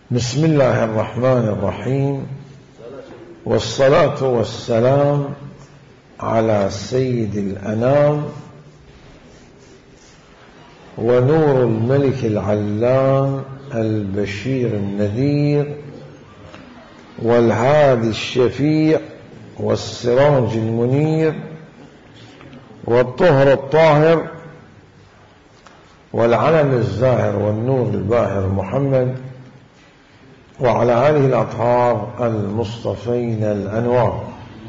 بسم الله الرحمن الرحيم، والصلاة والسلام على سيد الأنام ونور الملك العلام البشير النذير والهادي الشفيع والسراج المنير والطهر الطاهر والعلم الزاهر والنور الباهر محمد وعلى آله الأطهار المصطفين الأنوار.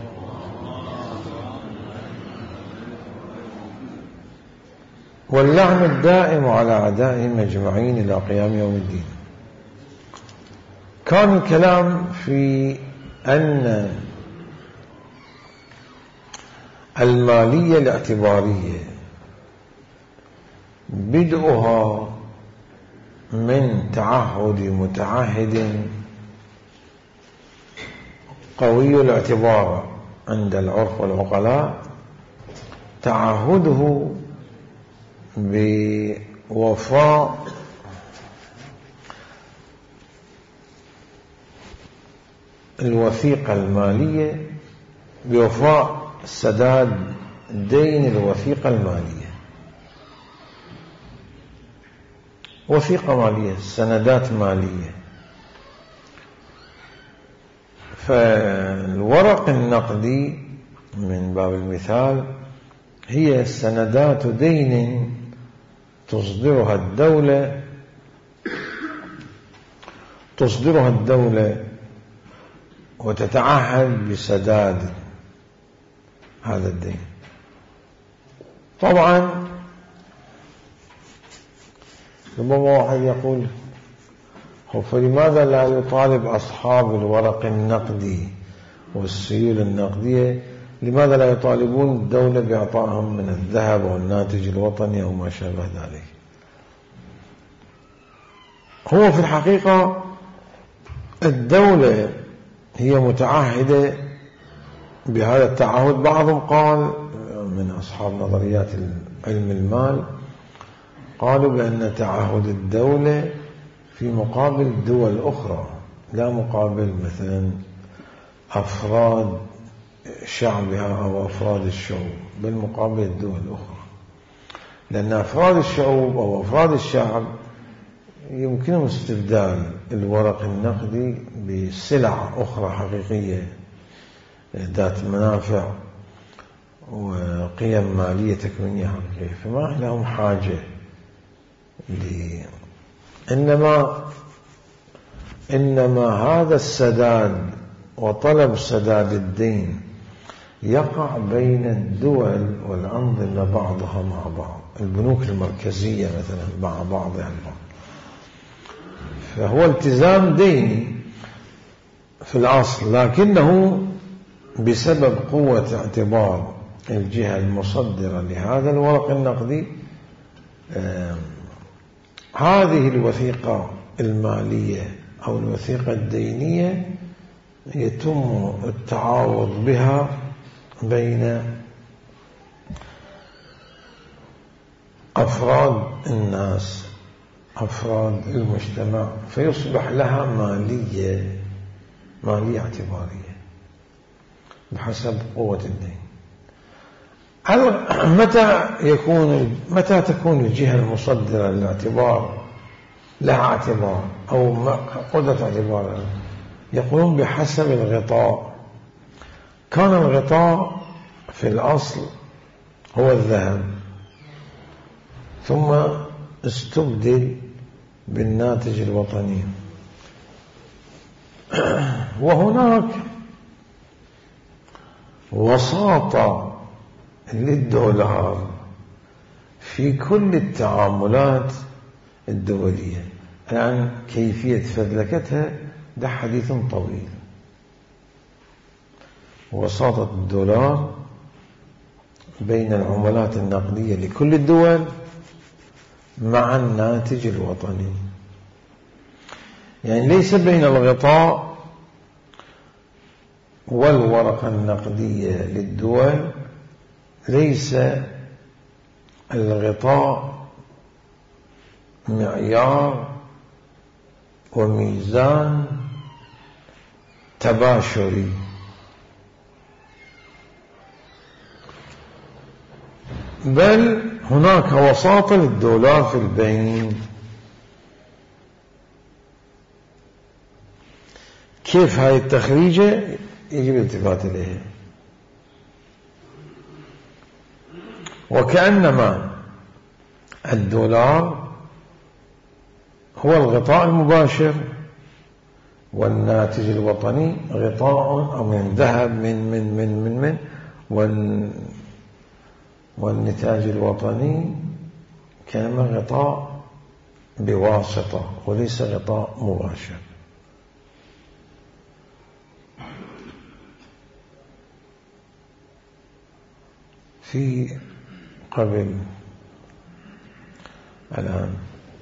واللعن الدائم على أعدائهم أجمعين إلى قيام يوم الدين. كان الكلام في أن المالية الاعتبارية بدءها من تعهد متعهد قوي الاعتبار عند العرف والعقلاء، تعهده بوفاء الوثيقة المالية، بوفاء سداد دين الوثيقة المالية. وثيقة مالية، سندات مالية. فالورق النقدي من باب المثال هي سندات دين تصدرها الدولة وتتعهد بسداد هذا الدين. طبعا ربما واحد يقول فلماذا لا يطالب أصحاب الورق النقدي والسيول النقدية، لماذا لا يطالبون الدولة بإعطائهم من الذهب والناتج الوطني أو ما شابه ذلك؟ هو في الحقيقة الدولة هي متعهدة بهذا التعهد. بعضهم قال من أصحاب نظريات علم المال قالوا بأن تعهد الدولة في مقابل دول أخرى، لا مقابل مثلا أفراد شعبها أو أفراد الشعوب، بل مقابل الدول الأخرى، لأن أفراد الشعوب أو أفراد الشعب يمكنهم استبدال الورق النقدي بسلع أخرى حقيقية ذات منافع وقيم مالية تكوينية حقيقية، فما لهم حاجة إنما هذا السداد وطلب سداد الدين يقع بين الدول والأنظمة بعضها مع بعض، البنوك المركزية مثلا مع بعضها البعض. فهو التزام ديني في الأصل، لكنه بسبب قوة اعتبار الجهة المصدرة لهذا الورق النقدي هذه الوثيقة المالية أو الوثيقة الدينية يتم التعاوض بها بين أفراد الناس، أفراد المجتمع، فيصبح لها مالية اعتبارية بحسب قوة الدين. متى تكون الجهة المصدرة للاعتبار لها اعتبار أو قدرة اعتبار؟ يقولون بحسب الغطاء. كان الغطاء في الأصل هو الذهب، ثم استبدل بالناتج الوطني، وهناك وساطة للدولار في كل التعاملات الدولية. الآن كيفية فذلكتها ده حديث طويل. وساطة الدولار بين العملات النقدية لكل الدول مع الناتج الوطني، يعني ليس بين الغطاء والورقة النقدية للدول، ليس الغطاء معيار وميزان تباشري. بل هناك وساطة للدولار في البين. كيف هاي التخريجة يجب الالتفات إليها؟ وكأنما الدولار هو الغطاء المباشر، والناتج الوطني غطاء أو من ذهب من والنتاج الوطني كأنما غطاء بواسطة وليس غطاء مباشر. في قبل الآن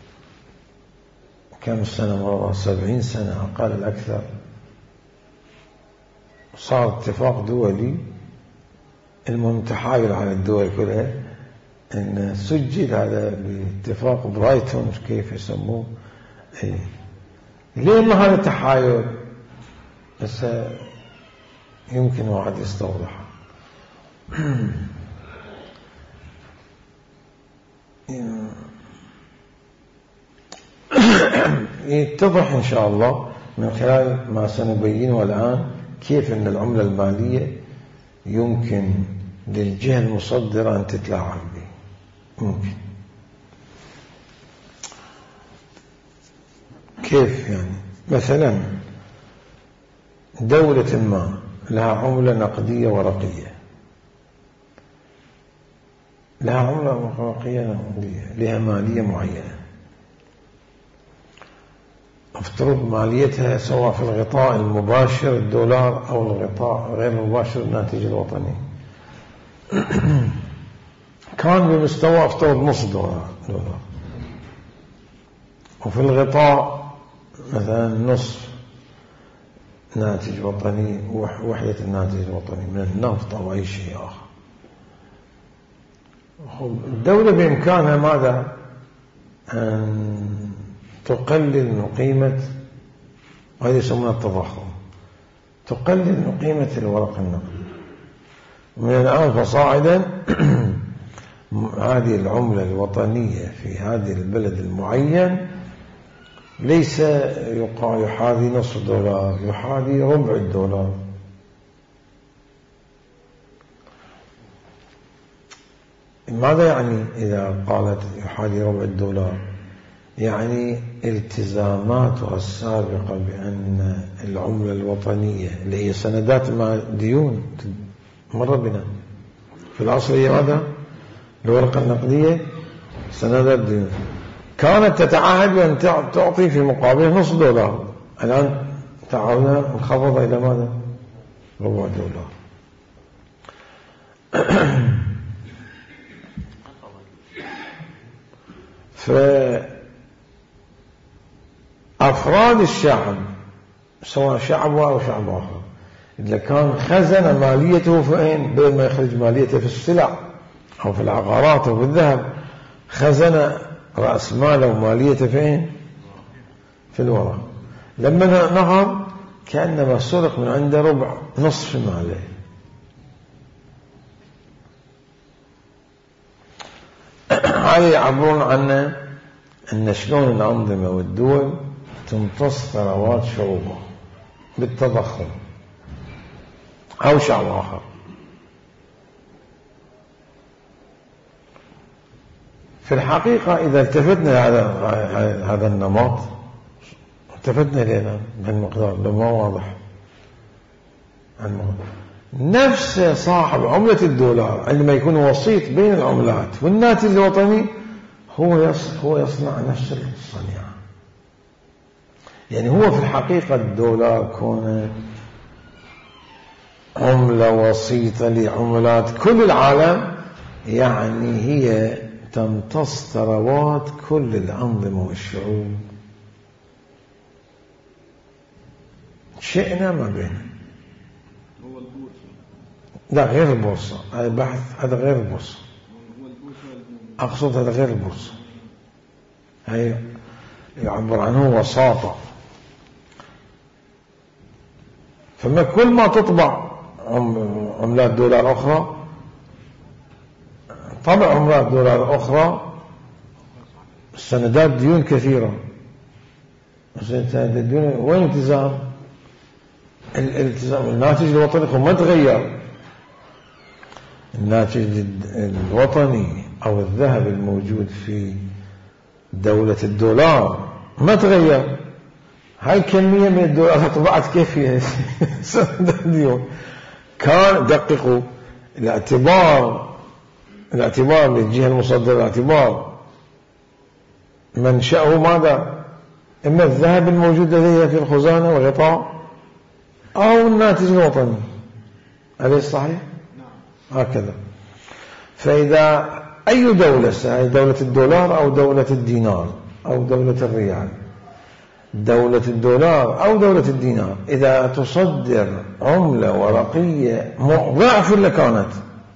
كم سنة مرة 70 سنة أقل الأكثر صار اتفاق دولي، المهم تحايل على الدول كلها أن سجل هذا باتفاق برايتون كيف يسموه. ليه ما هذا التحايل؟ بس يمكن واحد يستوضح. يتضح إن شاء الله من خلال ما سنبينه الآن كيف أن العملة المالية يمكن للجهة المصدرة أن تتلاعب به. ممكن. كيف يعني؟ مثلا دولة ما لها عملة نقدية ورقية، لها عملة ورقية نقدية، لها مالية معينة. افترض ماليتها سواء في الغطاء المباشر الدولار أو الغطاء غير المباشر الناتج الوطني كان بمستوى افترض نص دولار، وفي الغطاء مثلا نصف ناتج وطني، وحدة الناتج الوطني من النفط أو أي شيء آخر. الدولة بإمكانها ماذا؟ أن تقلل من قيمة، وهذا يسمونه التضخم، تقلل من قيمة الورق النقدي من الآن فصاعدا. هذه العملة الوطنية في هذه البلد المعين ليس يحاذي نصف دولار، يحاذي ربع الدولار. ماذا يعني إذا قالت يحاذي ربع الدولار؟ يعني التزاماتها السابقة بأن العملة الوطنية اللي هي سندات ديون مر بنا في العصر، هي ماذا؟ الورقة النقدية سندات ديون، كانت تتعهد بأن تعطي في مقابل نصف دولار. الآن تعالنا نخفض إلى ماذا؟ ربع دولار. فأفراد الشعب سواء شعب أو شعب آخر إذا كان خزن ماليته فين، بدل ما يخرج ماليته في السلع أو في العقارات أو في الذهب، خزن رأس ماله وماليته فين؟ في الورق. لما نهض كأنما سرق من عنده ربع نصف ماله. هذا يعبرون عنه أن شلون الأنظمة والدول تمتص ثروات شعوبها بالتضخم أو شعب آخر. في الحقيقة إذا التفتنا هذا النمط، التفتنا إلينا بهالمقدار لما واضح نفس صاحب عملة الدولار عندما يكون وسيط بين العملات والناتج الوطني هو يصنع نفس الصنيعة. يعني هو في الحقيقة الدولار كونه عملة وسيطة لعملات كل العالم، يعني هي تمتص ثروات كل الأنظمة والشعوب شئنا ما بينه. لا غير البورصة، هذا بحث، هذا غير البورصة. أقصد هذا غير البورصة، هي يعبر عنه وساطة فما كل ما تطبع عملات دولار أخرى، طبع عملات دولار أخرى، سندات ديون كثيرة، الديون وين التزام؟ الالتزام الناتج الوطني ما تغير. الناتج الوطني أو الذهب الموجود في دولة الدولار ما تغير. هاي كمية من الدولار طبعت كيف هي سندات ديون. كان دققوا الاعتبار للجهة المصدرة، الاعتبار منشأه ماذا؟ إما الذهب الموجود لديها في الخزانة والغطاء أو الناتج الوطني. أليس صحيح؟ هكذا. فإذا أي دولة، دولة الدولار أو دولة الدينار أو دولة الريال، دولة الدولار أو دولة الدينار، إذا تصدر عملة ورقية ضعف اللي كانت،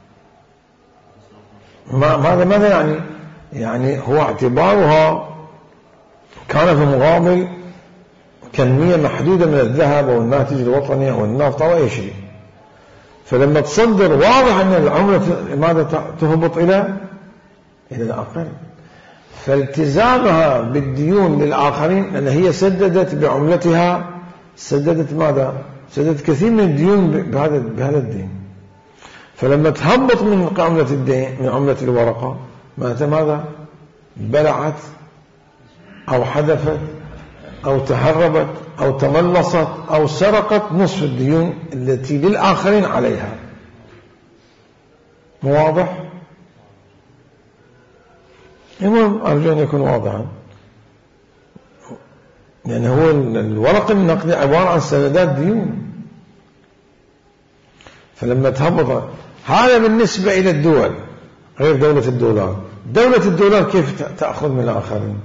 ماذا يعني؟ يعني هو اعتبارها كان في مقابل كمية محدودة من الذهب أو الناتج الوطني أو النفط أو أي شيء. فلما تصدر واضح أن العملة ماذا تهبط إلى الأقل. فالتزامها بالديون للآخرين لأن هي سددت بعملتها، سددت ماذا؟ سددت كثير من الديون بهذا الدين. فلما تهبط من عملة الدين، من عملة الورقة، ماذا؟ بلعت أو حذفت أو تهربت أو تملصت أو سرقت نصف الديون التي للآخرين عليها. واضح؟ المهم أرجو أن يكون واضحا. يعني هو الورق النقدي عبارة عن سندات ديون. فلما تهبط هذا بالنسبة إلى الدول غير دولة الدولار. دولة الدولار كيف تأخذ من الآخرين؟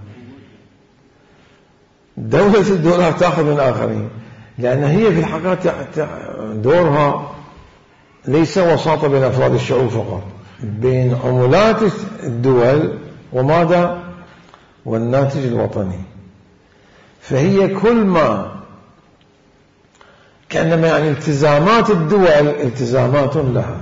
دولة الدولار تأخذ من الآخرين لأن هي في الحقيقة دورها ليس وساطة بين أفراد الشعوب فقط، بين عملات الدول وماذا؟ والناتج الوطني. فهي كل ما كأنما يعني التزامات الدول التزامات لها،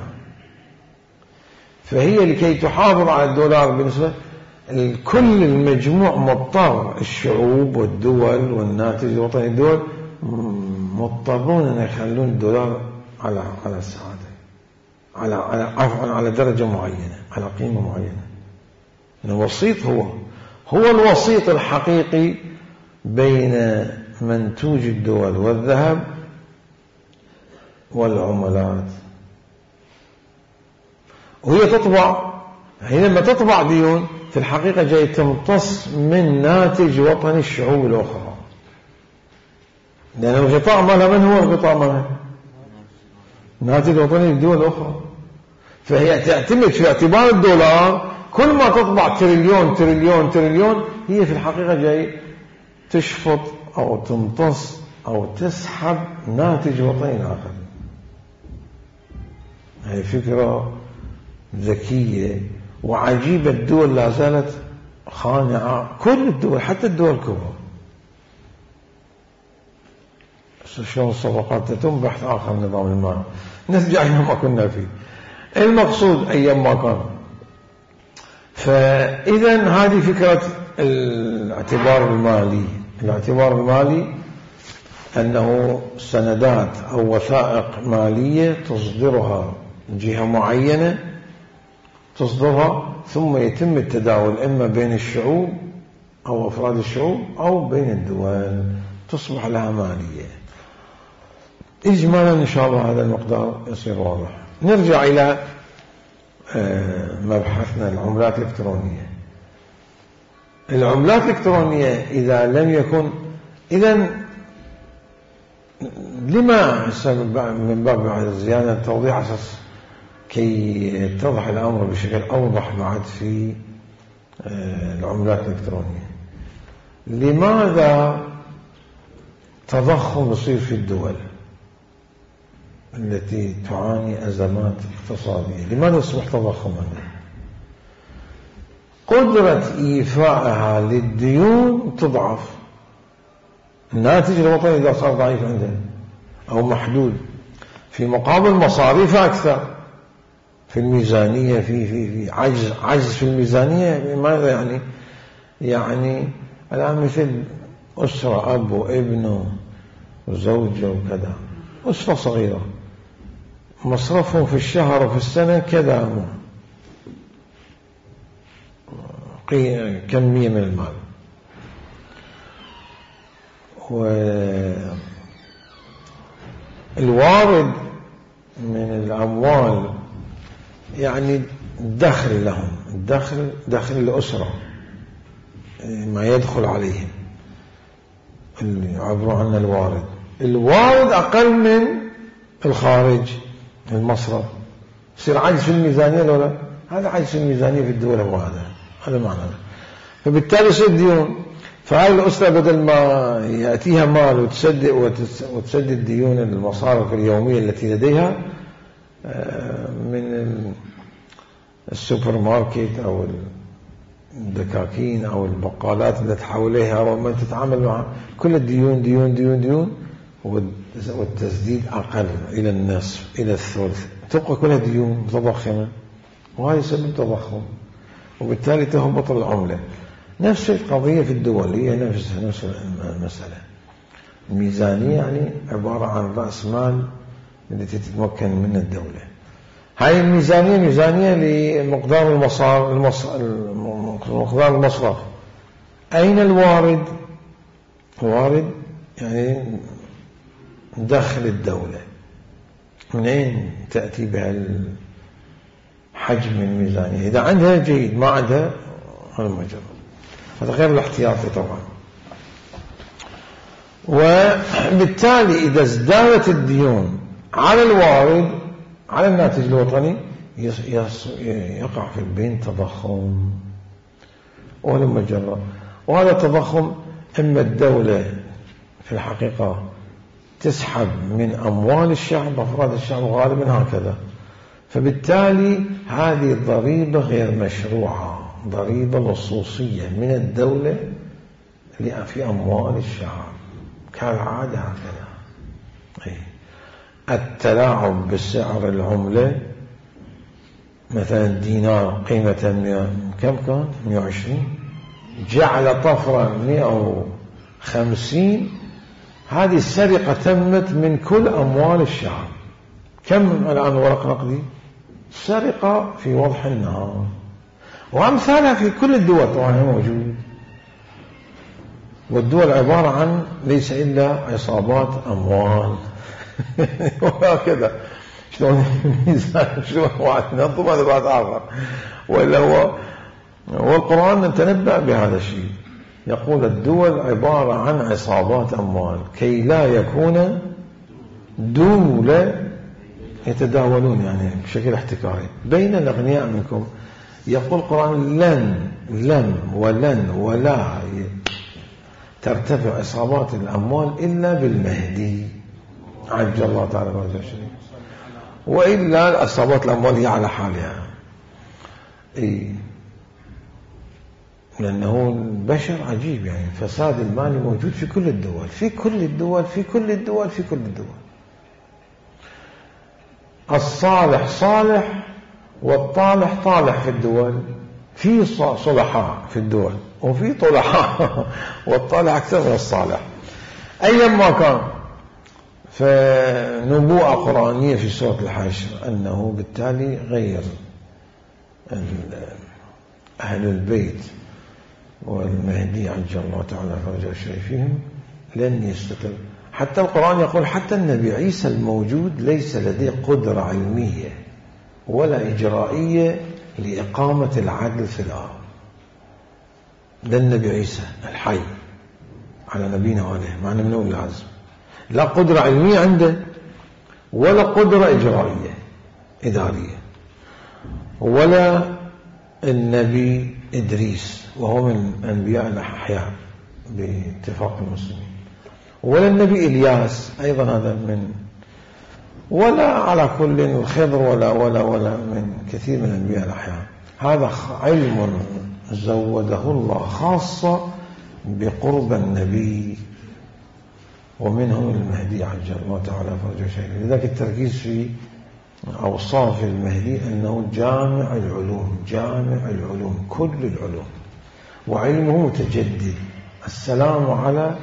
فهي لكي تحافظ على الدولار بالنسبة كل المجموع مضطر، الشعوب والدول والناتج الوطني، الدول مضطرون أن يخلون الدولار على السعادة، على درجة معينة، على قيمة معينة. الوسيط هو الوسيط الحقيقي بين منتوج الدول والذهب والعملات. وهي تطبع، هي لما تطبع ديون في الحقيقة جاي تمتص من ناتج وطني الشعوب الأخرى، لأن الغطاء مالها من هو الغطاء مالها؟ ناتج وطني الدول الأخرى. فهي تعتمد في اعتبار الدولار كل ما تطبع تريليون هي في الحقيقة جاي تشفط أو تمتص أو تسحب ناتج وطني آخر. هي فكرة ذكية وعجيبة. الدول لا زالت خانعة، كل الدول حتى الدول الكبرى. شلون الصفقات تتم بحث آخر نظام المال، نرجع إلى ما كنا فيه. المقصود أيام ما كان. فإذا هذه فكرة الاعتبار المالي. الاعتبار المالي أنه سندات أو وثائق مالية تصدرها جهة معينة، تصدرها ثم يتم التداول إما بين الشعوب أو أفراد الشعوب أو بين الدول، تصبح لها مالية. إجمالا إن شاء الله هذا المقدار يصير واضح. نرجع إلى مبحثنا العملات الإلكترونية. العملات الإلكترونية إذا لم يكن، إذن لما من باب زيادة توضيح أساس كي يتضح الأمر بشكل أوضح بعد في العملات الإلكترونية. لماذا تضخم يصير في الدول التي تعاني أزمات اقتصادية؟ لماذا يصبح تضخما؟ قدرة إيفائها للديون تضعف. الناتج الوطني إذا صار ضعيف عندنا، أو محدود، في مقابل مصاريف أكثر في الميزانية، في عجز في الميزانية. ماذا يعني الآن مثل أسرة أب وابن وزوجة وكذا، أسرة صغيرة مصرفهم في الشهر وفي السنة كذا كمية من المال، والوارد من الأموال يعني الدخل لهم، دخل الأسرة، ما يدخل عليهم اللي يعبروا عنه الوارد أقل من الخارج المصرف، يصير عجز في الميزانية ولا هذا عجز في الميزانية في الدولة، هذا معنى. فبالتالي يصير ديون، فهاي الأسرة بدل ما يأتيها مال وتسدد ديون المصارف اليومية التي لديها من السوبر ماركت أو الدكاكين أو البقالات التي حواليها ومن تتعامل معها، كل الديون ديون ديون ديون، والتسديد أقل إلى النصف إلى الثلث، تبقى كلها ديون متضخمة، وهذا يسبب تضخم، وبالتالي تهبط العملة. نفس القضية في الدول، هي نفس المسألة. الميزانية يعني عبارة عن رأس مال التي تتمكن من الدولة. هاي الميزانية ميزانية لمقدار مقدار المصرف. أين الوارد؟ الوارد يعني دخل الدولة، منين تأتي بها حجم الميزانية؟ إذا عندها جيد، ما عندها هذا مجرد، هذا غير الاحتياطي طبعا. وبالتالي إذا ازدادت الديون على الوارد على الناتج الوطني يقع في البين تضخم ولا مجرد. وهذا التضخم إما الدولة في الحقيقة تسحب من أموال الشعب، أفراد الشعب غالبا هكذا، فبالتالي هذه ضريبة غير مشروعة، ضريبة لصوصية من الدولة في أموال الشعب كالعادة هكذا. التلاعب بسعر العملة، مثلا الدينار قيمة كم كان؟ 120، جعل طفرة 150، هذه السرقة تمت من كل أموال الشعب. كم الآن ورق نقدي؟ سرقة في وضح النهار، وأمثالها في كل الدول طبعا موجود. والدول عبارة عن ليس إلا عصابات أموال وهكذا. شلون الميزان، شلون واحد نظم هذا بعد آخر، وإلا هو والقرآن تنبأ بهذا الشيء، يقول الدول عبارة عن عصابات أموال كي لا يكون دولة يتداولون يعني بشكل احتكاري بين الأغنياء منكم. يقول القرآن لن ولا ترتفع عصابات الأموال إلا بالمهدي عجل الله تعالى فرجه الشريف، وإلا عصابات الأموال هي على حالها. لأنه البشر عجيب، يعني فساد المال موجود في كل الدول، في كل الدول، في كل الدول، في كل الدول. الصالح صالح والطالح طالح في الدول، في صلحاء في الدول وفي طلحاء والطالح أكثر من الصالح أيما كان. فنبوءة قرآنية في سورة الحشر أنه بالتالي غير أهل البيت والمهدي عجل الله تعالى فرجه الشريفهم لن يستقر. حتى القرآن يقول حتى النبي عيسى الموجود ليس لديه قدرة علمية ولا إجرائية لإقامة العدل في الأرض. ده النبي عيسى الحي على نبينا وعليه معنى من أول العزم، لا قدرة علمية عنده ولا قدرة إجرائية إدارية. ولا النبي إدريس وهو من أنبياء الأحياء باتفاق المسلمين، ولا النبي إلياس أيضا هذا من، ولا على كل الخضر ولا من كثير من أنبياء الأحياء. هذا علم زوده الله خاصة بقرب النبي ومنهم المهدي عجل الله تعالى فرجه شيء. لذلك التركيز في أوصاف المهدي أنه جامع العلوم، جامع العلوم، كل العلوم، وعلمه متجدد. السلام على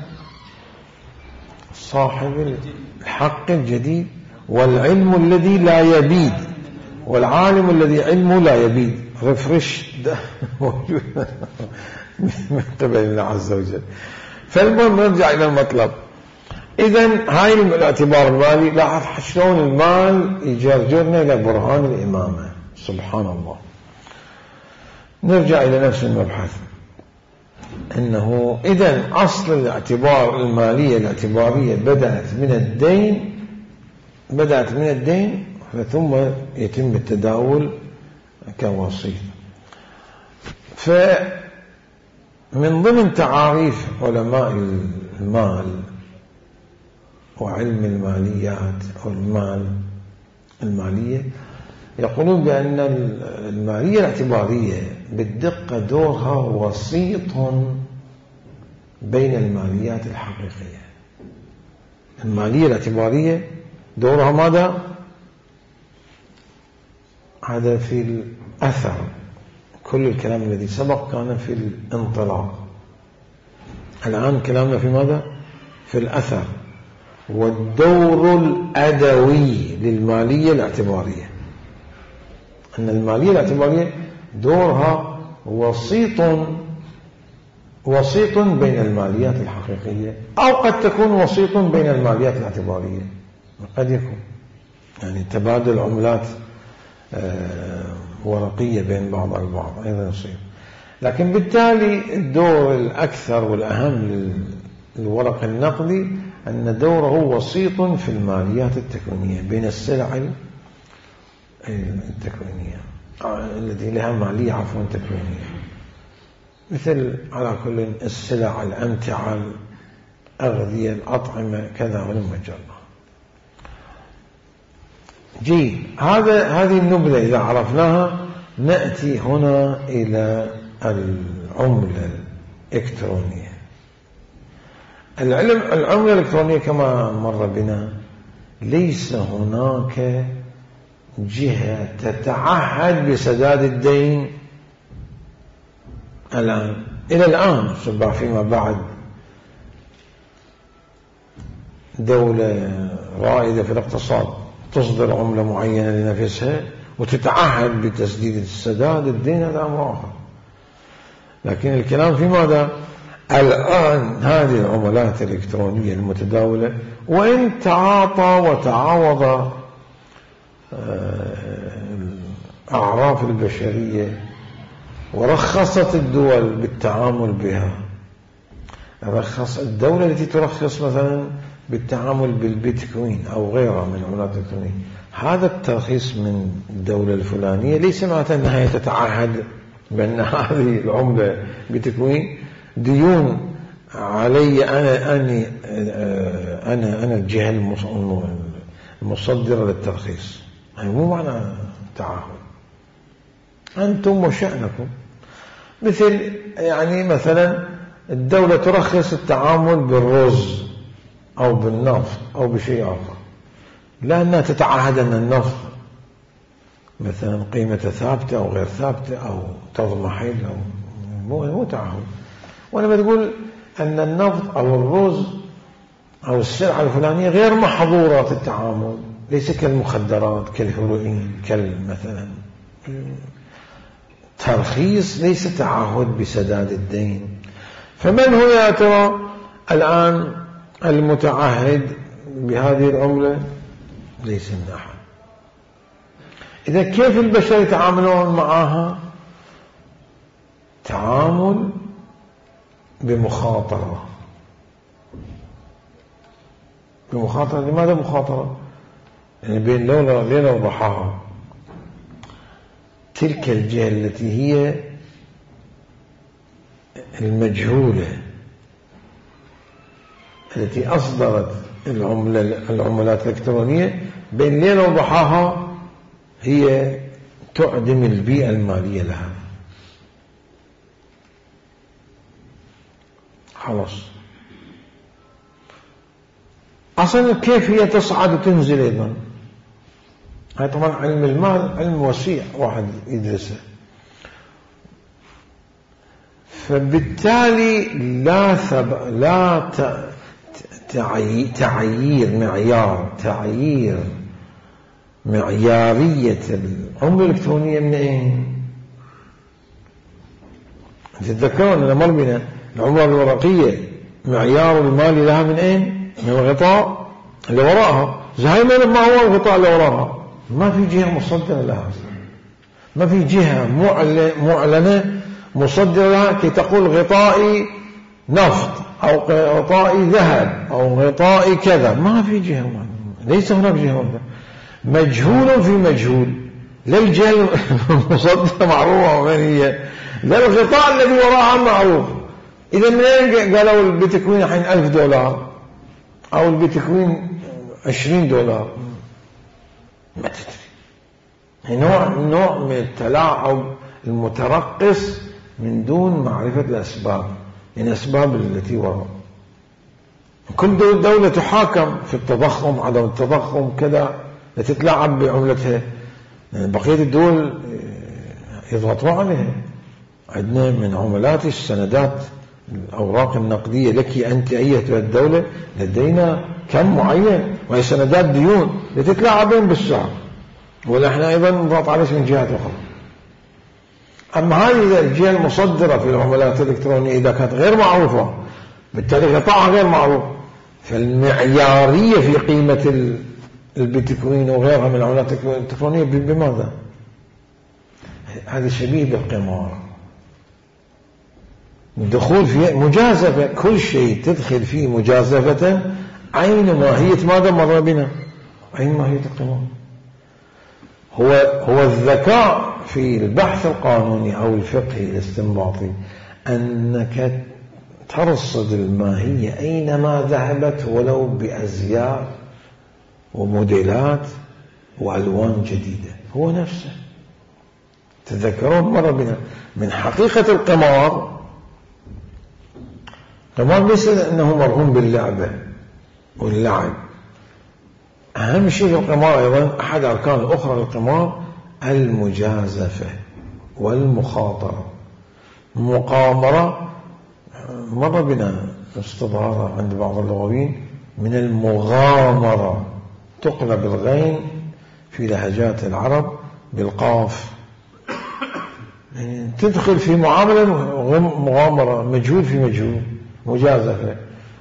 صاحب الحق الجديد، والعلم الذي لا يبيد، والعالم الذي علمه لا يبيد، ريفرش ده موجود من تبع الله عز وجل. فالمهم نرجع إلى المطلب. إذن هاي الاعتبار المالي، لاحظ شلون المال يجرجرنا إلى برهان الإمامة. سبحان الله. نرجع إلى نفس المبحث، أنه إذن أصل الاعتبار المالية الاعتبارية بدأت من الدين ثم يتم التداول كوسيط. فمن ضمن تعاريف علماء المال وعلم الماليات أو المالية يقولون بأن المالية الاعتبارية بالدقة دورها وسيط بين الماليات الحقيقية. المالية الاعتبارية دورها ماذا؟ هذا في الأثر. كل الكلام الذي سبق كان في الانطلاق، الآن كلامنا في ماذا؟ في الأثر. والدور الأدوي للمالية الاعتبارية أن المالية الاعتبارية دورها وسيط بين الماليات الحقيقية، أو قد تكون وسيط بين الماليات الاعتبارية، قد يكون يعني تبادل عملات ورقية بين بعض البعض أيضا يصير. لكن بالتالي الدور الأكثر والأهم للورق النقدي أن دوره وسيط في الماليات التكوينية بين السلع التكوينية التي لها مالية تكوينية، مثل على كل السلع، الأمتعة، الأغذية، الأطعمة، كذا ولما جرى. هذه النبذة إذا عرفناها نأتي هنا إلى العملة الإلكترونية. العملة الإلكترونية كما مر بنا ليس هناك جهة تتعهد بسداد الدين الآن إلى الآن. فيما بعد دولة رائدة في الاقتصاد تصدر عملة معينة لنفسها وتتعهد بتسديد السداد الدين، هذا أمر آخر. لكن الكلام في ماذا؟ الآن هذه العملات الإلكترونية المتداولة وإن تعاطى وتعاوض الأعراف البشرية ورخصت الدول بالتعامل بها، رخص الدولة التي ترخص مثلا بالتعامل بالبيتكوين أو غيرها من العملات الإلكترونية، هذا الترخيص من الدولة الفلانية ليس معناته أنها تتعهد بأن هذه العملة بيتكوين ديون علي أنا الجهة المصدرة للترخيص. يعني مو معنى تعهد، أنتم وشأنكم. مثلا الدولة ترخص التعامل بالرز أو بالنفط أو بشيء آخر، لأنها تتعهد أن النفط مثلا قيمة ثابتة أو غير ثابتة أو تضمحل أو مو تعهد. وأنا بتقول أن النفط أو الرز أو السلعة الفلانية غير محظورة التعامل، ليس كالمخدرات كالهيروين مثلا. ترخيص ليس تعهد بسداد الدين. فمن هو يا ترى الآن المتعهد بهذه العملة؟ ليس من أحد. إذا كيف البشر يتعاملون معها؟ تعامل بمخاطرة. لماذا مخاطرة؟ يعني بين ليلة وضحاها تلك الجهة التي هي المجهولة التي أصدرت العملات الإلكترونية بين ليلة وضحاها هي تعدم البيئة المالية لها. خلاص أصلا كيف هي تصعد وتنزل أيضا؟ هاي طبعا علم المال علم وسيع واحد يدرسه. فبالتالي لا تعيير معيارية العملة الإلكترونية من أين؟ تتذكرون أن مر بنا العملة الورقية معيار المال لها من أين؟ من الغطاء اللي وراءها. زي ما هو الغطاء اللي وراءها؟ ما في جهة مصدرة لها، ما في جهة معلنة مصدرة لها كي تقول غطائي نفط أو غطائي ذهب أو غطائي كذا. ما في جهة معلنة، ليس هناك جهة معلنة. مجهول في مجهول، لا الجهة المصدرة معروفة ومن هي، لا الغطاء الذي وراءها معروف. إذا من أين قالوا البيتكوين حين $1000 أو البيتكوين $20؟ ما تدري. نوع من التلاعب المترقص من دون معرفة الأسباب، يعني أسباب التي وراء. كل دولة تحاكم في التضخم، عدم التضخم كذا، لتتلاعب بعملتها. يعني بقية الدول يضغطوا عليها. عندنا من عملات السندات الأوراق النقدية لك أنت أيتها الدولة لدينا كم معين، وهي سندات ديون لتتلاعبين بالسعر، ونحن أيضا نضغط عليه من جهات أخرى. أما هذه الجهة المصدرة في العملات الإلكترونية إذا كانت غير معروفة، بالتالي قطعها غير معروف، فالمعيارية في قيمة البيتكوين وغيرها من العملات الإلكترونية بماذا؟ هذا شبيه بالقمار. الدخول في مجازفة، كل شيء تدخل فيه مجازفة عين ماهية ماذا مر بنا؟ عين ماهية القمار. هو الذكاء في البحث القانوني أو الفقهي الاستنباطي أنك ترصد الماهية أينما ذهبت ولو بأزياء وموديلات وألوان جديدة. هو نفسه. تذكرون مرة بنا من حقيقة القمار ليس أنه مرهون باللعبة واللعب. أهم شيء في القمار أيضا أحد أركان الأخرى للقمار المجازفة والمخاطرة. مقامرة مر بنا استظهارها عند بعض اللغويين من المغامرة، تقلب الغين في لهجات العرب بالقاف، يعني تدخل في معاملة مغامرة، مجهول في مجهول، مجازفة.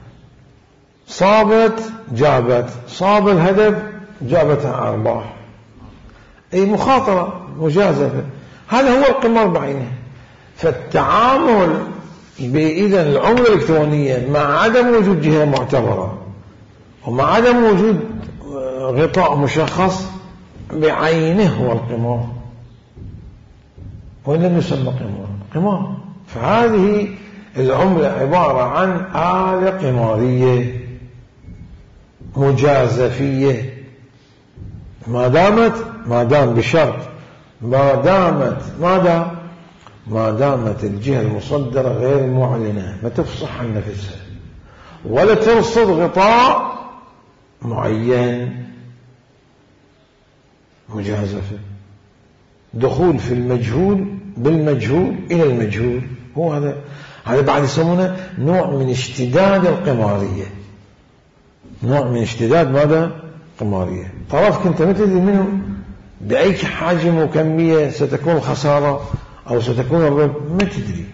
صابت جابت، صاب الهدف جابتها أرباح، أي مخاطرة مجازفة. هذا هو القمار بعينه. فالتعامل بإذن العملة الإلكترونية مع عدم وجود جهة معتبرة ومع عدم وجود غطاء مشخص بعينه هو القمار، وإن لم يسمى قمار. فهذه العملة عبارة عن آلة قمارية مجازفية، ما دام بشرط ما دامت الجهة المصدرة غير معلنة، ما تفصح عن نفسها ولا ترصد غطاء معين. مجازفة، دخول في المجهول بالمجهول إلى المجهول. هو هذا بعد يسمونه نوع من اشتداد القمارية، نوع من اشتداد ماذا؟ قمارية. طرفك أنت ما تدري منه بأي حجم وكمية ستكون الخسارة أو ستكون الربح، ما تدري.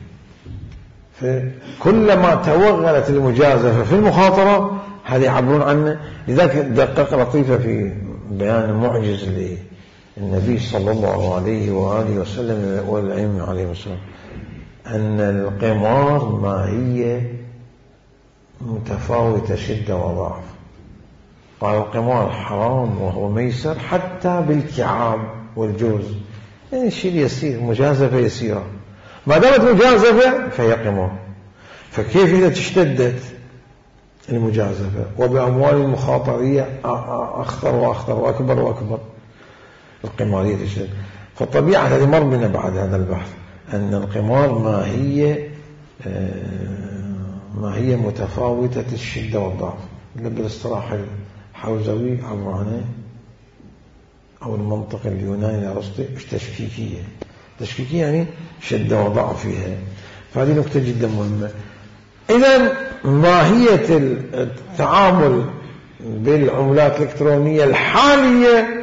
فكلما توغلت المجازفة في المخاطرة هذا يعبرون عنه. لذلك دقق لطيفة في بيان معجز للنبي صلى الله عليه وآله وسلم والأئمة عليه السلام أن القمار ماهية متفاوتة شدة وضعف. قال القمار حرام وهو ميسر حتى بالكعاب والجوز، يعني الشيء يسير، مجازفة يسيرة. ما دامت مجازفة فهي قمار. فكيف إذا تشتدت المجازفة وبأموال المخاطرية أخطر وأخطر وأكبر وأكبر، القمارية تشتد. فالطبيعة هذه مر بنا بعد هذا البحث أن القمار ما هي متفاوتة الشدة والضعف. إلا بالاصطلاح الحوزوي عبر عنه أو المنطق اليوناني الأرسطي تشكيكية. تشكيكية يعني شدة وضعف فيها. فهذه نقطة جدا مهمة. إذن ماهية التعامل بالعملات الإلكترونية الحالية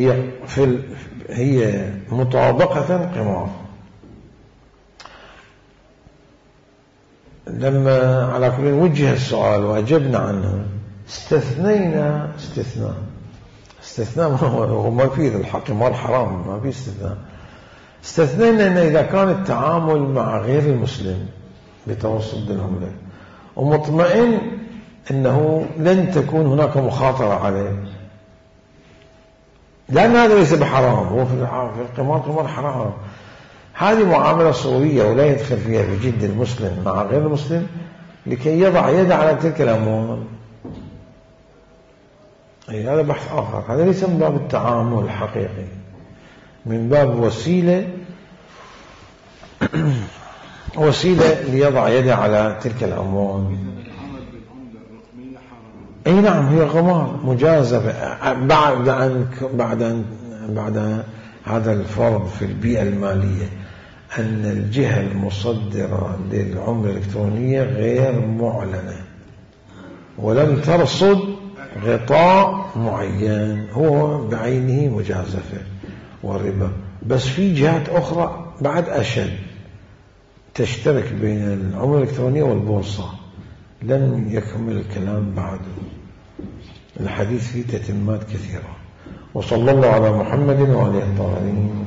هي مطابقة قمار. لما على كل وجه السؤال وأجبنا عنه استثنينا استثناء هو ما يفيد الحق ما الحرام، ما في استثناء. استثنينا أن إذا كان التعامل مع غير المسلم بتوسط العملة ومطمئن أنه لن تكون هناك مخاطرة عليه، لأن هذا ليس بحرام، هو في القمار حرام. هذه معاملة صورية ولا يدخل فيها بجد المسلم مع غير المسلم لكي يضع يده على تلك الأموال. هذا بحث آخر، هذا ليس من باب التعامل الحقيقي، من باب وسيلة ليضع يده على تلك الأموال. أي نعم، هي قمار مجازفة بعد هذا الفرض في البيئة المالية أن الجهة المصدرة للعملة الإلكترونية غير معلنة ولم ترصد غطاء معين هو بعينه مجازفة والربا. بس في جهات أخرى بعد أشد تشترك بين العملة الإلكترونية والبورصة، لن يكمل الكلام بعد، الحديث فيه تتمات كثيرة. وصلى الله على محمد وعلى آله الطاهرين.